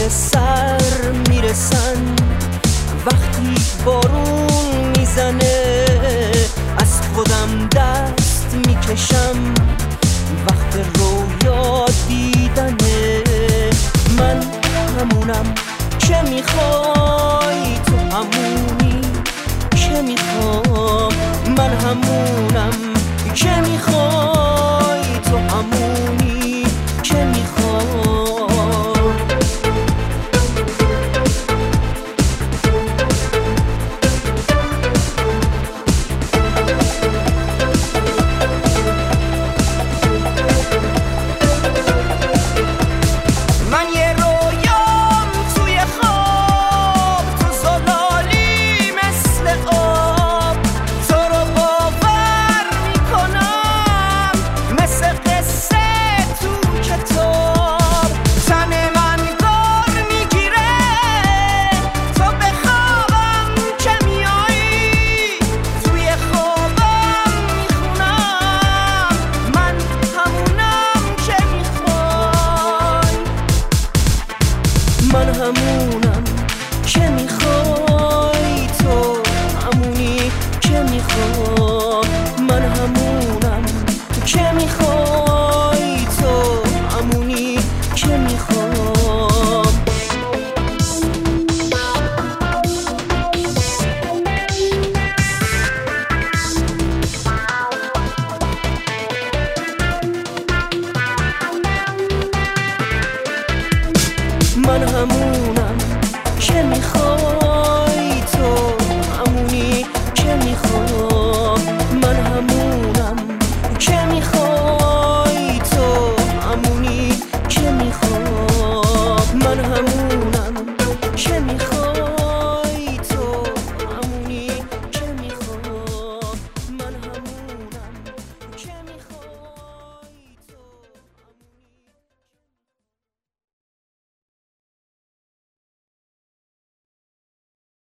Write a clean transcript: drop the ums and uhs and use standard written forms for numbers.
که سر میرسن وقتی بارون میزنه، از خودم دست میکشم وقت رویا دیدنه. من همونم که میخوای، تو همونی که میخوام. من همونم که میخوای، تو همونی که میخوام. من یه رویام توی خواب، تو زلالی مثل آب، تو رو باور میکنم مثل قصه تو کتاب. تن من دار میگیره تو به خوابم که میایی، توی خوابم میخونم من همونم که میخوای. من همونم که میخوای، تو همونی که میخوای.